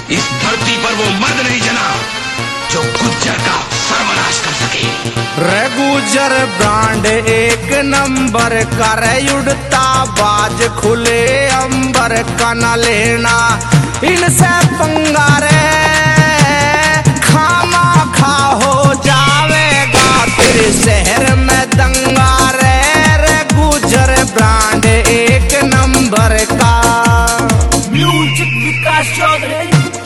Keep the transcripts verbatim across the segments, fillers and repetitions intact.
इस धरती पर वो मर्द नहीं जना जो गुज्जर का सर्वनाश कर सके। रे गुज्जर ब्रांड एक नंबर का रे उड़ता बाज खुले अंबर का न लेना इनसे पंगा रे खामा खा हो जावेगा तेरे शहर में दंगा रे। रे गुज्जर ब्रांड एक नंबर का। म्यूजिक विकास चौधरी।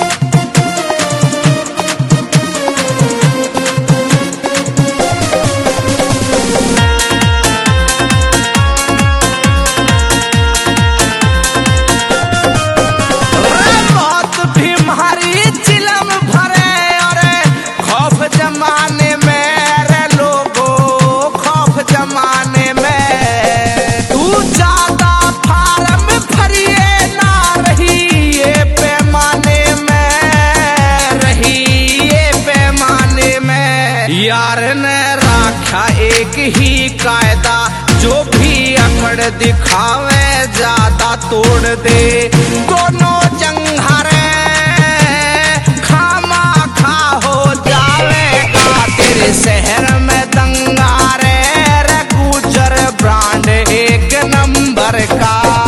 यार ने रखा एक ही कायदा जो भी अकड़ दिखावे ज्यादा तोड़ दे दोनों जंघारे खामा खा हो जावेगा तेरे शहर में दंगा रे। रे गुज्जर ब्रांड एक नंबर का।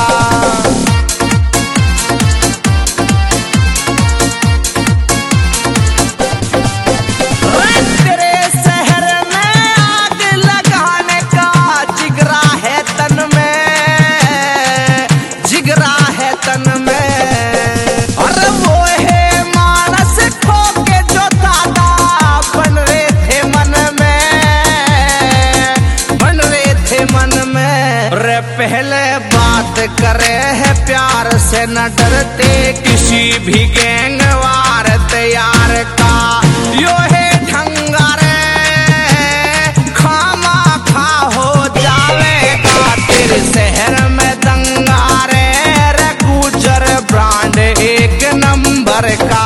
पहले बात करे है प्यार से न डरते किसी भी गैंग वार तैयार का यो है ढंगा रे खामा खा हो जावेगा तेरे शहर में दंगा रे। रे गुज्जर ब्रांड एक नंबर का।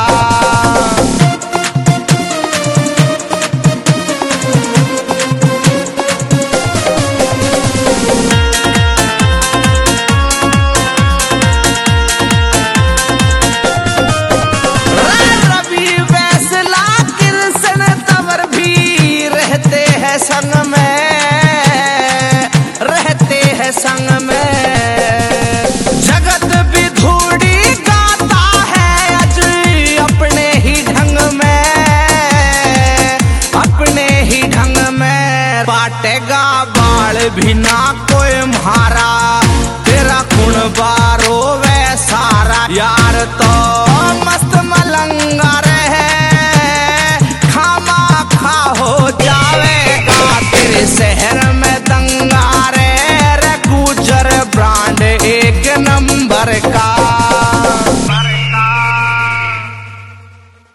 संग में रहते हैं संग में जगत भी धूड़ी गाता है अज अपने ही ढंग में अपने ही ढंग में बाटेगा बाल भी ना कोई म्हारा तेरा खून बारो वे सारा यार तो मस्त मलंगा रहे खामा खा हो जावे तेरे शहर में दंगा रे। रे गुज्जर ब्रांड एक नंबर का।